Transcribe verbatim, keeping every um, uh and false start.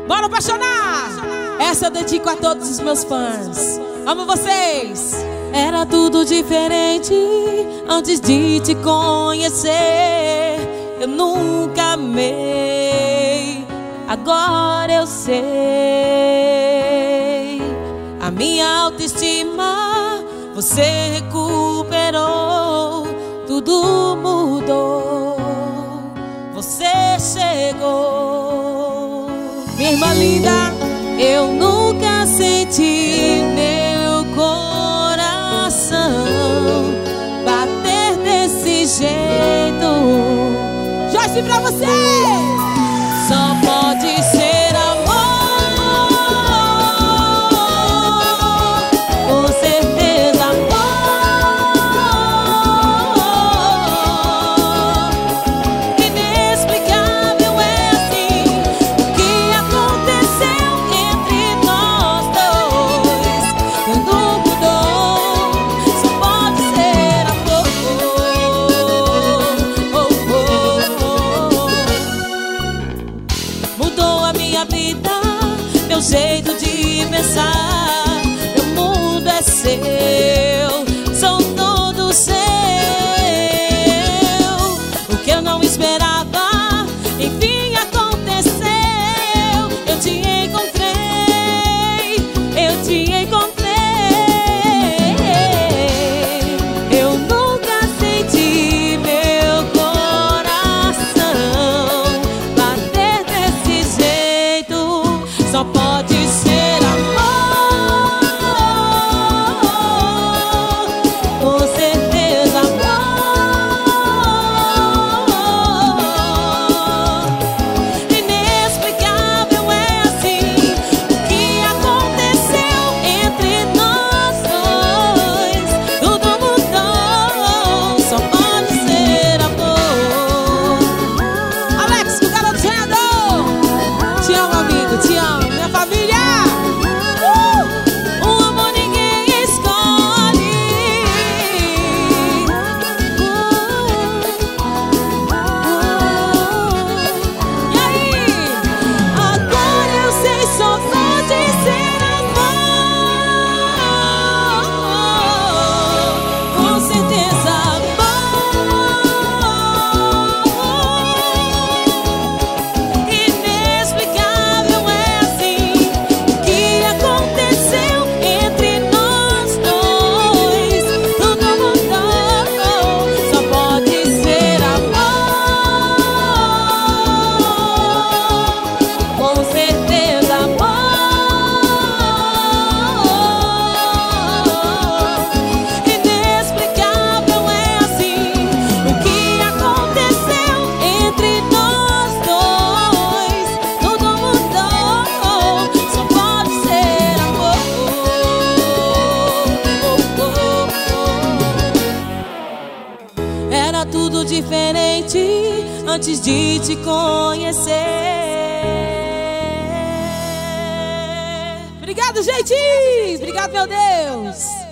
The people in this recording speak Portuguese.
Bora apaixonar! Essa eu dedico a todos os meus fãs. Amo vocês! Era tudo diferente antes de te conhecer. Eu nunca amei, agora eu sei. A minha autoestima você recuperou. Tudo mudou, você chegou. Minha irmã linda, eu nunca senti meu coração bater desse jeito. Joyce, pra você! Só pode ser amor, com certeza amor. Inexplicável é assim o que aconteceu entre nós dois. Tudo mudou, só pode ser amor. Oh, oh, oh. Mudou a minha vida, meu jeito de pensar. Meu mundo é seu, são todos seus. O que eu não esperava, enfim aconteceu. Eu te encontrei, eu te encontrei. Eu nunca senti meu coração bater desse jeito. Só pode ser amor, com certeza amor. Inexplicável é assim o que aconteceu entre nós dois. Tudo mudou, só pode ser amor. Alex, o garoto sonhador, te amo, amigo, te amo, minha família. Uh! Um amor ninguém escolhe. E aí? Agora eu sei, só pode ser amor, com certeza amor. Inexplicável é assim o que aconteceu entre nós dois. Tudo mudou, só pode ser amor, com certeza amor. Inexplicável é assim o que aconteceu entre nós dois. Tudo mudou, só pode ser amor. Era tudo diferente antes de te conhecer. Obrigado, gente! Obrigado, meu Deus!